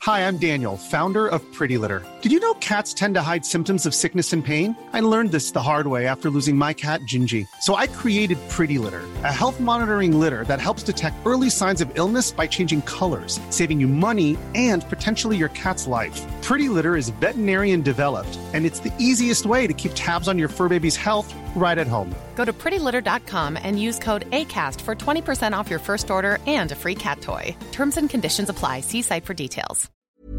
Hi, I'm Daniel, founder of Pretty Litter. Did you know cats tend to hide symptoms of sickness and pain? I learned this the hard way after losing my cat, Gingy. So I created Pretty Litter, a health monitoring litter that helps detect early signs of illness by changing colors, saving you money and potentially your cat's life. Pretty Litter is veterinarian developed, and it's the easiest way to keep tabs on your fur baby's health right at home. Go to prettylitter.com and use code ACAST for 20% off your first order and a free cat toy. Terms and conditions apply. See site for details.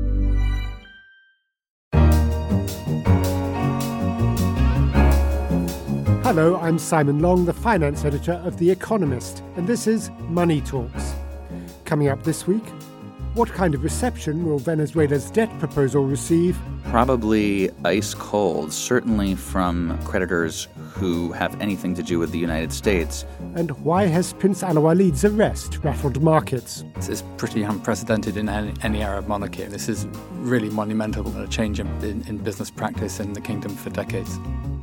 Hello, I'm Simon Long, the finance editor of The Economist, and this is Money Talks. Coming up this week, what kind of reception will Venezuela's debt proposal receive? Probably ice cold, certainly from creditors who have anything to do with the United States. And why has Prince Al-Walid's arrest rattled markets? This is pretty unprecedented in any Arab monarchy. This is really monumental, a change in business practice in the kingdom for decades.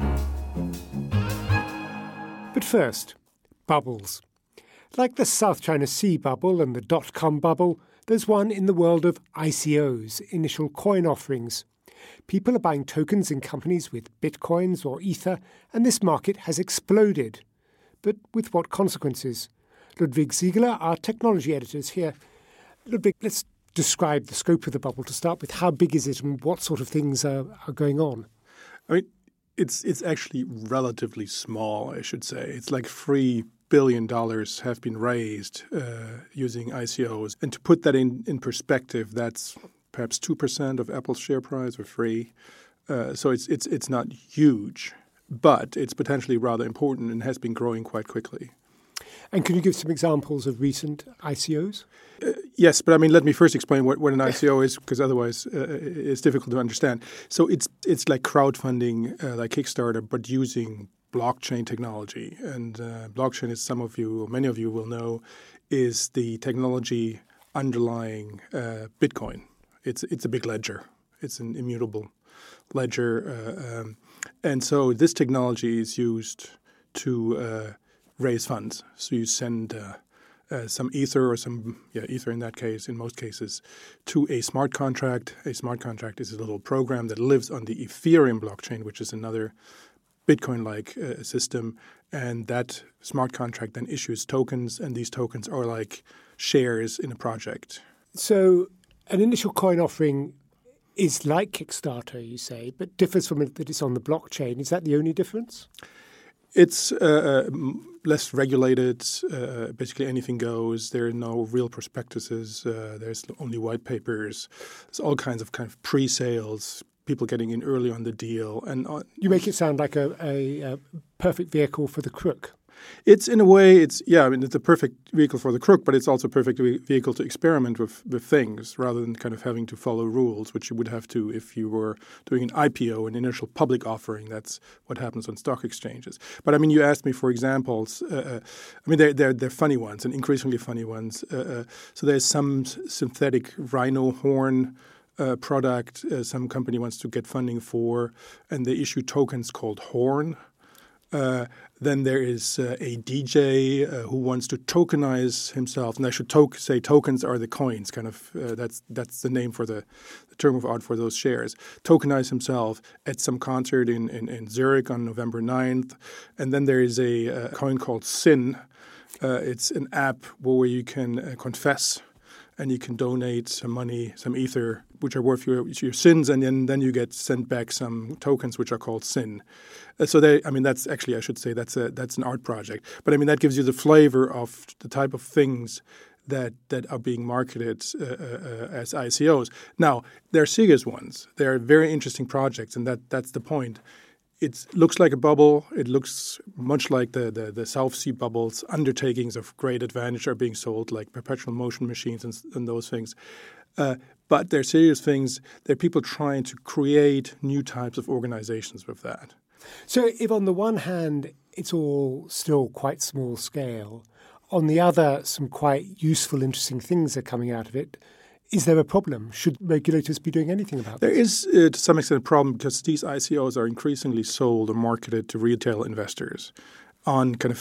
But first, bubbles. Like the South China Sea bubble and the dot-com bubble, there's one in the world of ICOs, initial coin offerings. People are buying tokens in companies with bitcoins or ether, and this market has exploded. But with what consequences? Ludwig Ziegler, our technology editor, is here. Ludwig, let's describe the scope of the bubble to start with. How big is it and what sort of things are going on? I mean, it's actually relatively small, I should say. It's like $3 billion have been raised using ICOs. And to put that in perspective, that's perhaps 2% of Apple's share price or free. So it's not huge, but it's potentially rather important and has been growing quite quickly. And can you give some examples of recent ICOs? Yes, but I mean, let me first explain what an ICO is, because otherwise it's difficult to understand. So it's like crowdfunding, like Kickstarter, but using blockchain technology. And blockchain, as many of you will know, is the technology underlying Bitcoin. It's a big ledger. It's an immutable ledger. And so this technology is used to raise funds. So you send some ether or ether in that case, in most cases, to a smart contract. A smart contract is a little program that lives on the Ethereum blockchain, which is another Bitcoin-like system. And that smart contract then issues tokens, and these tokens are like shares in a project. So an initial coin offering is like Kickstarter, you say, but differs from it that it's on the blockchain. Is that the only difference? It's less regulated. Basically, anything goes. There are no real prospectuses. There's only white papers. There's all kinds of pre-sales, people getting in early on the deal. And you make it sound like a perfect vehicle for the crook. It's in a way, it's a perfect vehicle for the crook, but it's also a perfect vehicle to experiment with things rather than kind of having to follow rules, which you would have to if you were doing an IPO, an initial public offering. That's what happens on stock exchanges. But I mean, you asked me for examples. They're funny ones and increasingly funny ones. So there's some synthetic rhino horn product some company wants to get funding for, and they issue tokens called Horn. Then there is a DJ who wants to tokenize himself, and I should say tokens are the coins. That's the name for the term of art for those shares. Tokenize himself at some concert in Zurich on November 9th, and then there is a coin called Sin. It's an app where you can confess, and you can donate some money, some ether, which are worth your sins, and then you get sent back some tokens, which are called Sin. That's actually, I should say, that's an art project. But I mean, that gives you the flavor of the type of things that are being marketed as ICOs. Now, they're serious ones. They're very interesting projects, and that's the point. It looks like a bubble. It looks much like the South Sea bubbles. Undertakings of great advantage are being sold, like perpetual motion machines and those things. But they're serious things. They're people trying to create new types of organizations with that. So if on the one hand it's all still quite small scale, on the other some quite useful, interesting things are coming out of it, is there a problem? Should regulators be doing anything about this? There is, to some extent, a problem because these ICOs are increasingly sold or marketed to retail investors. on kind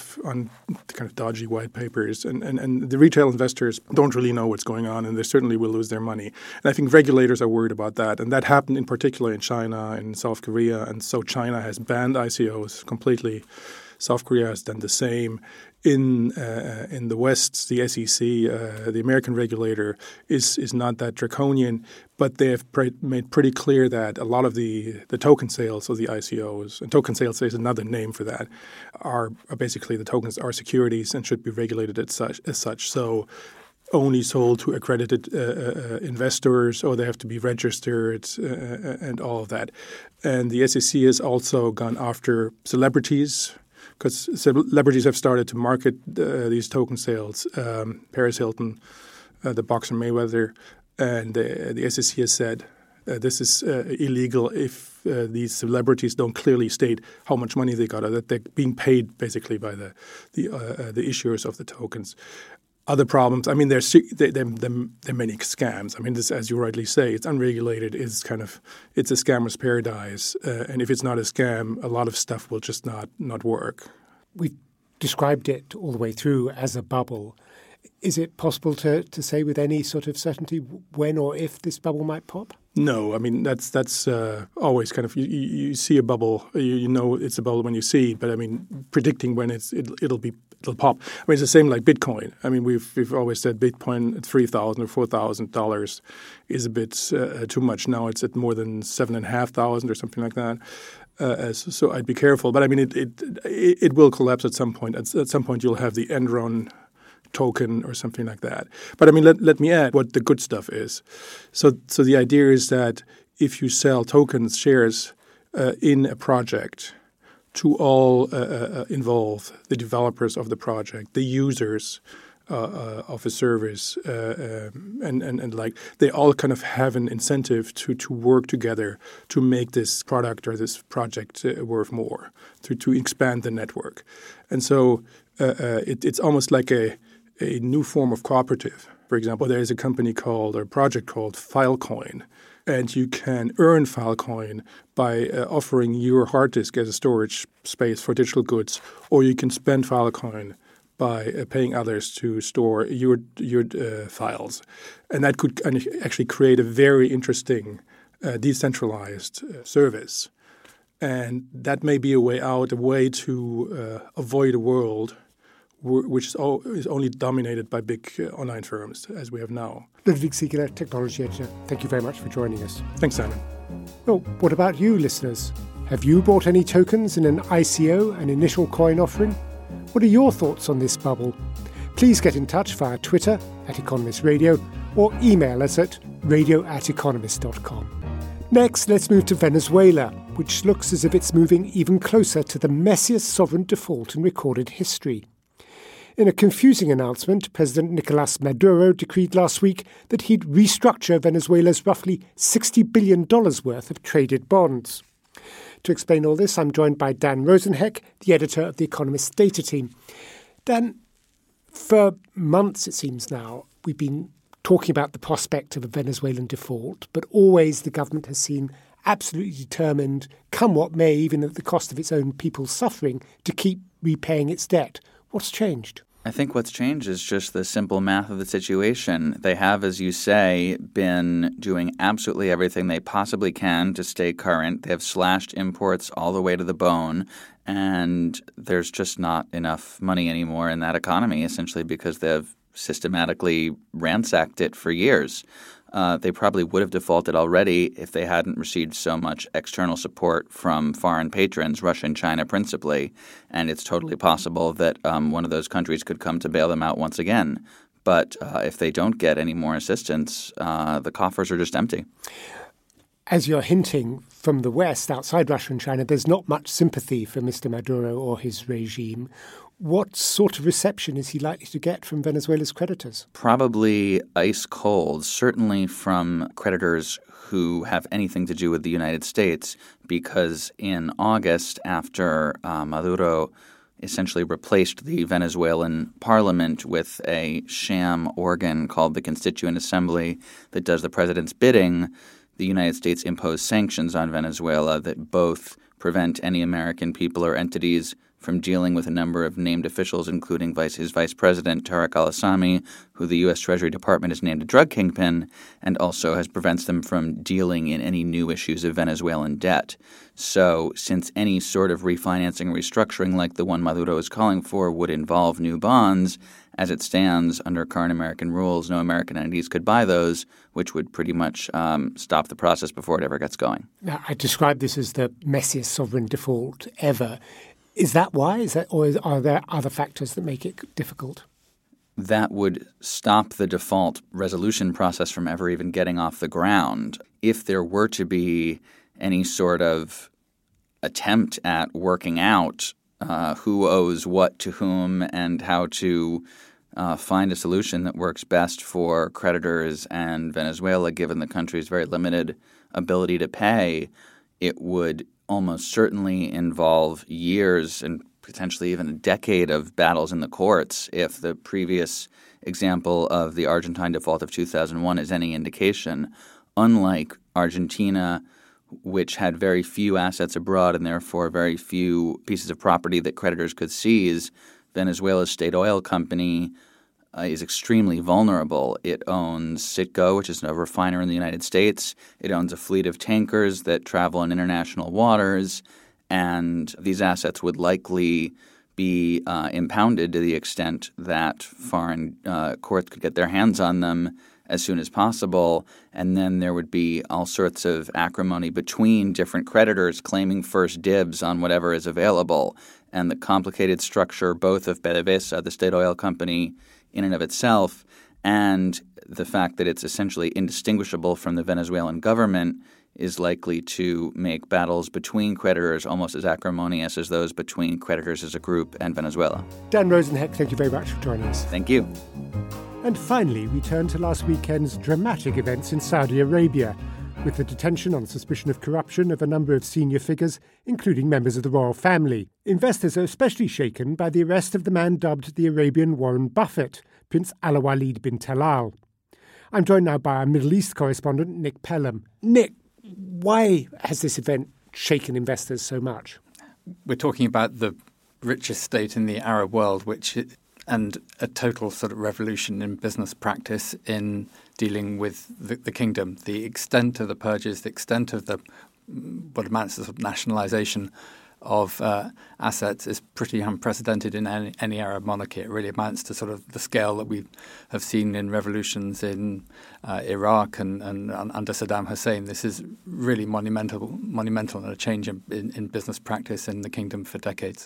of dodgy white papers, and the retail investors don't really know what's going on, and they certainly will lose their money. And I think regulators are worried about that, and that happened in particular in China and South Korea, and so China has banned ICOs completely. South Korea has done the same. In the West, the SEC, the American regulator, is not that draconian, but they have made pretty clear that a lot of the token sales of the ICOs, and token sales is another name for that, are basically the tokens are securities and should be regulated as such. So only sold to accredited investors, or they have to be registered and all of that. And the SEC has also gone after celebrities, because celebrities have started to market these token sales. Paris Hilton, the boxer Mayweather, and the SEC has said this is illegal if these celebrities don't clearly state how much money they got, or that they're being paid basically by the issuers of the tokens. Other problems, I mean, there are many scams. I mean, this, as you rightly say, it's unregulated. It's a scammer's paradise. And if it's not a scam, a lot of stuff will just not work. We've described it all the way through as a bubble. Is it possible to say with any sort of certainty when or if this bubble might pop? No, I mean that's always kind of you see a bubble, you know it's a bubble when you see it, but I mean predicting when it'll pop. I mean it's the same like Bitcoin. I mean we've always said Bitcoin at $3,000 or $4,000 is a bit too much. Now it's at more than $7,500 or something like that. So I'd be careful. But I mean it will collapse at some point. At some point you'll have the Enron token or something like that. But I mean, let me add what the good stuff is. So the idea is that if you sell tokens, shares in a project to all involved, the developers of the project, the users of a service, and like they all kind of have an incentive to work together to make this product or this project worth more, to expand the network. And so it's almost like a new form of cooperative. For example, there is a project called Filecoin, and you can earn Filecoin by offering your hard disk as a storage space for digital goods, or you can spend Filecoin by paying others to store your files. And that could actually create a very interesting decentralized service. And that may be a way out, a way to avoid a world which is only dominated by big online firms, as we have now. Ludwig Siegele, technology editor, thank you very much for joining us. Thanks, Simon. Well, what about you, listeners? Have you bought any tokens in an ICO, an initial coin offering? What are your thoughts on this bubble? Please get in touch via Twitter @Economist Radio or email us at radio@economist.com. Next, let's move to Venezuela, which looks as if it's moving even closer to the messiest sovereign default in recorded history. In a confusing announcement, President Nicolás Maduro decreed last week that he'd restructure Venezuela's roughly $60 billion worth of traded bonds. To explain all this, I'm joined by Dan Rosenheck, the editor of The Economist's data team. Dan, for months, it seems now, we've been talking about the prospect of a Venezuelan default, but always the government has seemed absolutely determined, come what may, even at the cost of its own people's suffering, to keep repaying its debt. What's changed? I think what's changed is just the simple math of the situation. They have, as you say, been doing absolutely everything they possibly can to stay current. They have slashed imports all the way to the bone, and there's just not enough money anymore in that economy, essentially because they've systematically ransacked it for years. They probably would have defaulted already if they hadn't received so much external support from foreign patrons, Russia and China principally. And it's totally possible that one of those countries could come to bail them out once again. But if they don't get any more assistance, the coffers are just empty. As you're hinting, from the West, outside Russia and China, there's not much sympathy for Mr. Maduro or his regime. What sort of reception is he likely to get from Venezuela's creditors? Probably ice cold, certainly from creditors who have anything to do with the United States, because in August, after Maduro essentially replaced the Venezuelan parliament with a sham organ called the Constituent Assembly that does the president's bidding, the United States imposed sanctions on Venezuela that both prevent any American people or entities from dealing with a number of named officials, including his vice president, Tariq al-Assami, who the U.S. Treasury Department has named a drug kingpin, and also prevents them from dealing in any new issues of Venezuelan debt. So since any sort of refinancing or restructuring like the one Maduro is calling for would involve new bonds, as it stands under current American rules, no American entities could buy those, which would pretty much stop the process before it ever gets going. Now, I describe this as the messiest sovereign default ever. Is that why? Or are there other factors that make it difficult? That would stop the default resolution process from ever even getting off the ground. If there were to be any sort of attempt at working out who owes what to whom and how to find a solution that works best for creditors and Venezuela, given the country's very limited ability to pay, it would almost certainly involve years and potentially even a decade of battles in the courts if the previous example of the Argentine default of 2001 is any indication. Unlike Argentina, which had very few assets abroad and therefore very few pieces of property that creditors could seize, Venezuela's state oil company is extremely vulnerable. It owns Citgo, which is a refiner in the United States. It owns a fleet of tankers that travel in international waters, and these assets would likely be impounded to the extent that foreign courts could get their hands on them as soon as possible, and then there would be all sorts of acrimony between different creditors claiming first dibs on whatever is available, and the complicated structure both of PDVSA, the state oil company, in and of itself, and the fact that it's essentially indistinguishable from the Venezuelan government is likely to make battles between creditors almost as acrimonious as those between creditors as a group and Venezuela. Dan Rosenheck, thank you very much for joining us. Thank you. And finally, we turn to last weekend's dramatic events in Saudi Arabia, with the detention on suspicion of corruption of a number of senior figures, including members of the royal family. Investors are especially shaken by the arrest of the man dubbed the Arabian Warren Buffett, Prince Al-Walid bin Talal. I'm joined now by our Middle East correspondent, Nick Pelham. Nick, why has this event shaken investors so much? We're talking about the richest state in the Arab world, and a total sort of revolution in business practice in dealing with the kingdom. The extent of the purges, the extent of what amounts to sort of nationalisation of assets is pretty unprecedented in any Arab monarchy. It really amounts to sort of the scale that we have seen in revolutions in Iraq and under Saddam Hussein. This is really monumental and a change in business practice in the kingdom for decades.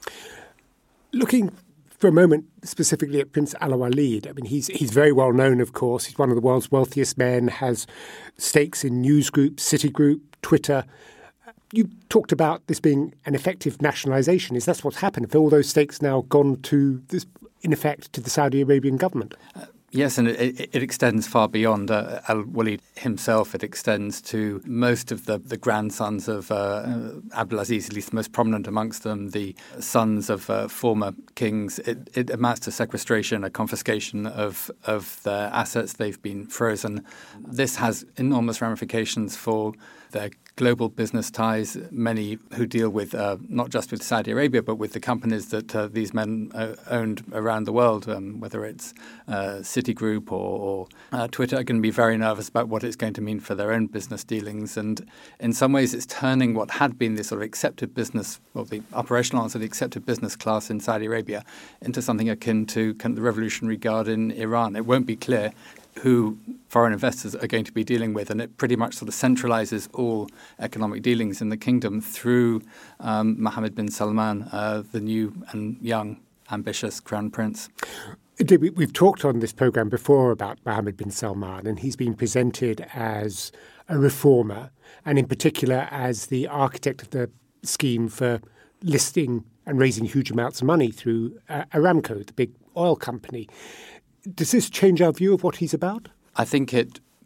Looking for a moment specifically at Prince Al-Walid, I mean, he's very well known, of course. He's one of the world's wealthiest men, has stakes in news groups, Citigroup, Twitter. You talked about this being an effective nationalisation. Is that what's happened? Have all those stakes now gone to this, in effect, to the Saudi Arabian government? Yes, and it extends far beyond Al-Walid himself. It extends to most of the grandsons of Abdulaziz, at least the most prominent amongst them, the sons of former kings. It amounts to sequestration, a confiscation of their assets. They've been frozen. This has enormous ramifications for their global business ties, many who deal with not just with Saudi Arabia, but with the companies that these men owned around the world, whether it's Citigroup or Twitter, are going to be very nervous about what it's going to mean for their own business dealings. And in some ways, it's turning what had been this sort of accepted business, or the operational arms of the accepted business class in Saudi Arabia, into something akin to kind of the Revolutionary Guard in Iran. It won't be clear who foreign investors are going to be dealing with, and it pretty much sort of centralizes all economic dealings in the kingdom through Mohammed bin Salman, the new and young, ambitious crown prince. We've talked on this programme before about Mohammed bin Salman, and he's been presented as a reformer, and in particular as the architect of the scheme for listing and raising huge amounts of money through Aramco, the big oil company. Does this change our view of what he's about? I think it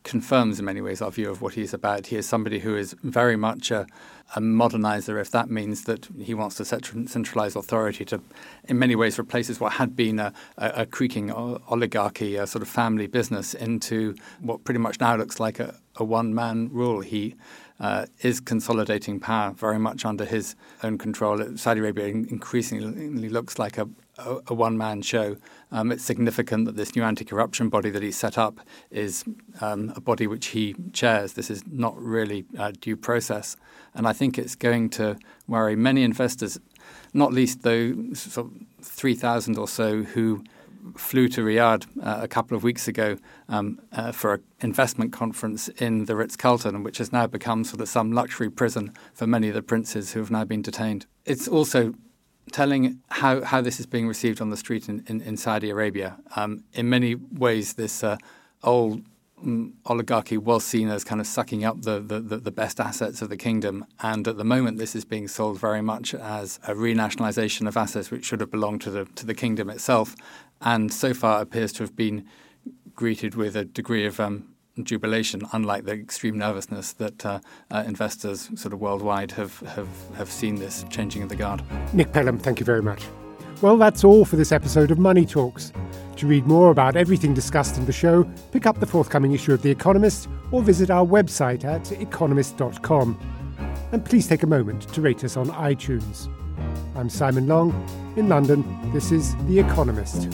confirms in many ways our view of what he's about. He is somebody who is very much a modernizer, if that means that he wants to centralize authority to, in many ways, replaces what had been a creaking oligarchy, a sort of family business, into what pretty much now looks like a one-man rule. He is consolidating power very much under his own control. Saudi Arabia increasingly looks like a one-man show. It's significant that this new anti-corruption body that he set up is a body which he chairs. This is not really due process. And I think it's going to worry many investors, not least those sort of 3,000 or so who flew to Riyadh a couple of weeks ago for an investment conference in the Ritz-Carlton, which has now become sort of some luxury prison for many of the princes who have now been detained. It's also telling how this is being received on the street in Saudi Arabia. In many ways, this old oligarchy was seen as kind of sucking up the best assets of the kingdom. And at the moment, this is being sold very much as a renationalization of assets which should have belonged to the kingdom itself. And so far appears to have been greeted with a degree of jubilation, unlike the extreme nervousness that investors sort of worldwide have seen this changing of the guard. Nick Pelham, thank you very much. Well, that's all for this episode of Money Talks. To read more about everything discussed in the show, pick up the forthcoming issue of The Economist or visit our website at economist.com. And please take a moment to rate us on iTunes. I'm Simon Long. In London, this is The Economist.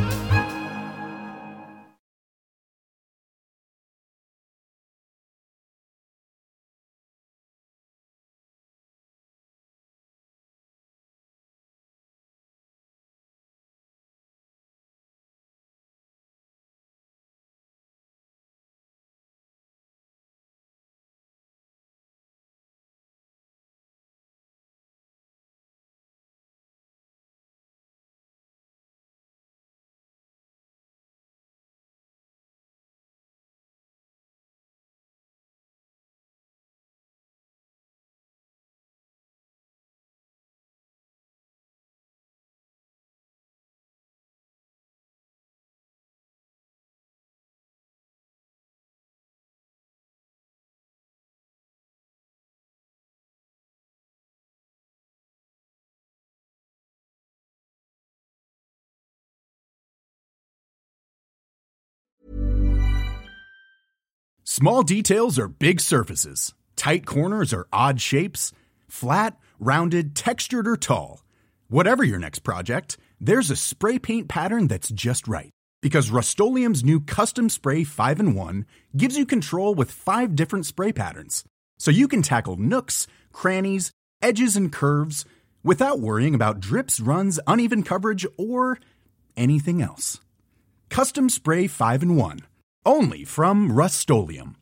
Small details are big surfaces. Tight corners are odd shapes. Flat, rounded, textured, or tall. Whatever your next project, there's a spray paint pattern that's just right. Because Rust-Oleum's new Custom Spray 5-in-1 gives you control with 5 different spray patterns. So you can tackle nooks, crannies, edges, and curves without worrying about drips, runs, uneven coverage, or anything else. Custom Spray 5-in-1. Only from Rust-Oleum.